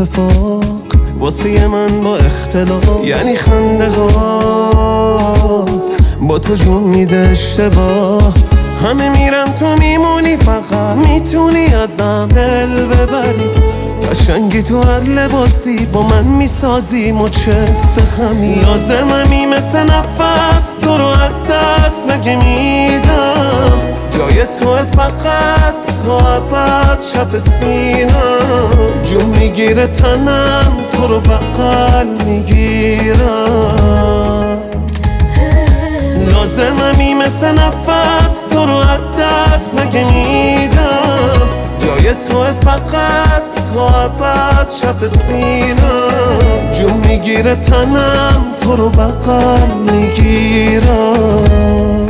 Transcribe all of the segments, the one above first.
اتفاق واسه من با اختلاف، یعنی خندهات با تو جون میده اشتباه. همه میرن تو میمونی، فقط میتونی ازم دل ببری. قشنگی تو هر لباسی با من میسازی مچفت خمی. لازممی مثل نفس تو رو از دست مگه میدم؟ جای تو فقط تا ابد چپ سینم. جون میگیره تنم تو رو بغل میگیرم. لازممی مثل نفس تو رو از دست مگه میدم؟ جای تو فقط تا ابد چپ سینم. جون میگیره تنم تو رو بغل میگیرم.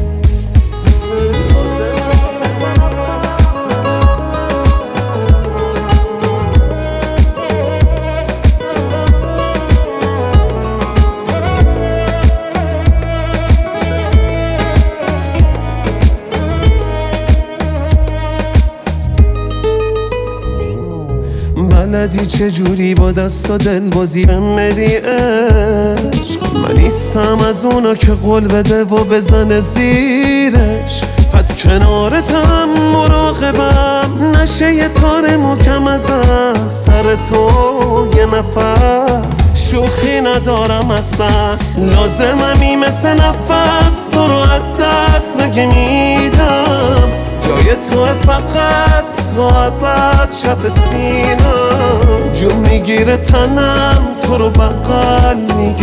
بلدی چجوری با دست و دل بازی بهم بدی عشق. من نیستم از اونا که قول بده و بزنه زیرش. پس کنارتم مراقبم نشه یه تار محکم ازم. سر تو یه نفر شوخی ندارم اصلا. لازممی مثل نفس تو رو از دست مگه میدم؟ جای تو فقط تا ابد چپ سینم. جون میگیره تنم تو رو بغل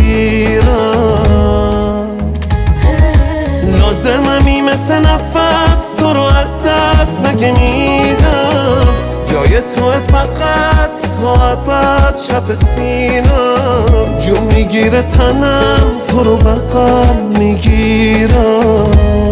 میگیرم. لازممی مثل نفس تو رو از دست مگه میدم؟ جای تو فقط تا ابد چپ سینم. جون میگیره تنم تو رو بغل میگیرم.